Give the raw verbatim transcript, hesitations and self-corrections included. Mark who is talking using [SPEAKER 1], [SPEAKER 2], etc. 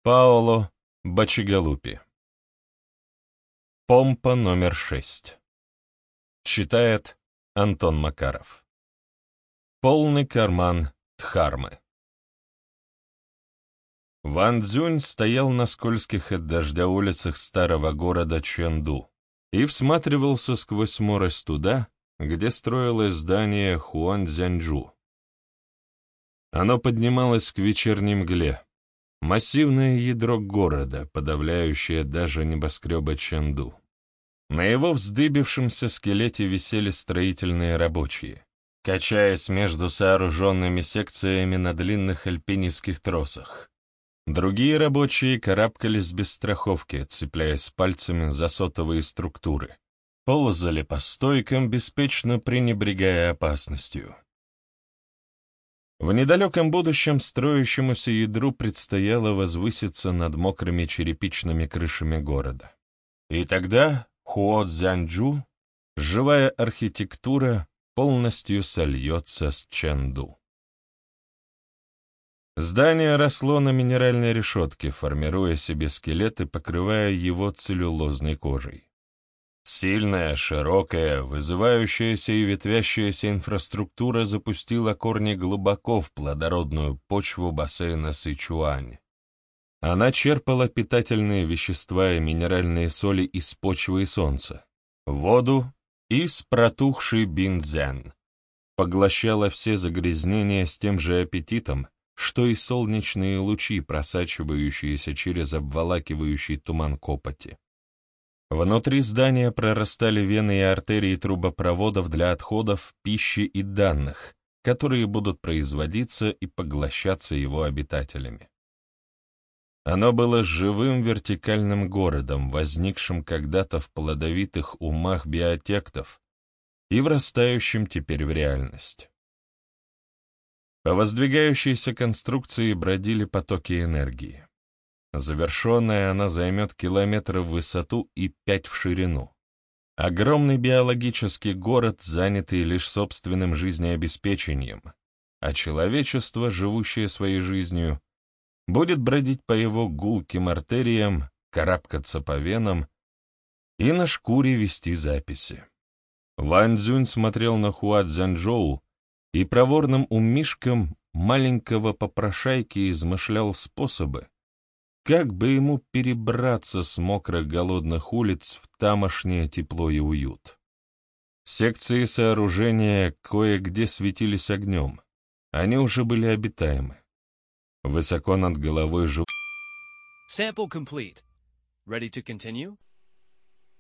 [SPEAKER 1] Паоло Бачигалупи. Помпа номер шесть. Читает Антон Макаров. Полный карман Дхармы. Ван Цзюнь стоял на скользких от дождя улицах старого города Чэнду и всматривался сквозь морось туда, где строилось здание Хуанцзяньчжу. Оно поднималось к вечерней мгле, массивное ядро города, подавляющее даже небоскребы Чэнду. На его вздыбившемся скелете висели строительные рабочие, качаясь между сооруженными секциями на длинных альпинистских тросах. Другие рабочие карабкались без страховки, цепляясь пальцами за сотовые структуры, ползали по стойкам, беспечно пренебрегая опасностью. В недалеком будущем строящемуся ядру предстояло возвыситься над мокрыми черепичными крышами города. И тогда Хуоцзяньчжу, живая архитектура, полностью сольется с Чэнду. Здание росло на минеральной решетке, формируя себе скелет и покрывая его целлюлозной кожей. Сильная, широкая, вызывающаяся и ветвящаяся инфраструктура запустила корни глубоко в плодородную почву бассейна Сычуань. Она черпала питательные вещества и минеральные соли из почвы и солнца, воду из протухшей Бинцзян, поглощала все загрязнения с тем же аппетитом, что и солнечные лучи, просачивающиеся через обволакивающий туман копоти. Внутри здания прорастали вены и артерии трубопроводов для отходов, пищи и данных, которые будут производиться и поглощаться его обитателями. Оно было живым вертикальным городом, возникшим когда-то в плодовитых умах биотектов и врастающим теперь в реальность. По воздвигающейся конструкции бродили потоки энергии. Завершенная она займет километр в высоту и пять в ширину. Огромный биологический город, занятый лишь собственным жизнеобеспечением, а человечество, живущее своей жизнью, будет бродить по его гулким артериям, карабкаться по венам и на шкуре вести записи. Ван Цзюнь смотрел на Хуанцзяньчжоу и проворным умишком маленького попрошайки измышлял способы, как бы ему перебраться с мокрых голодных улиц в тамошнее тепло и уют. Секции сооружения кое-где светились огнем, они уже были обитаемы. Высоко над головой жив...
[SPEAKER 2] Sample complete. Ready to continue?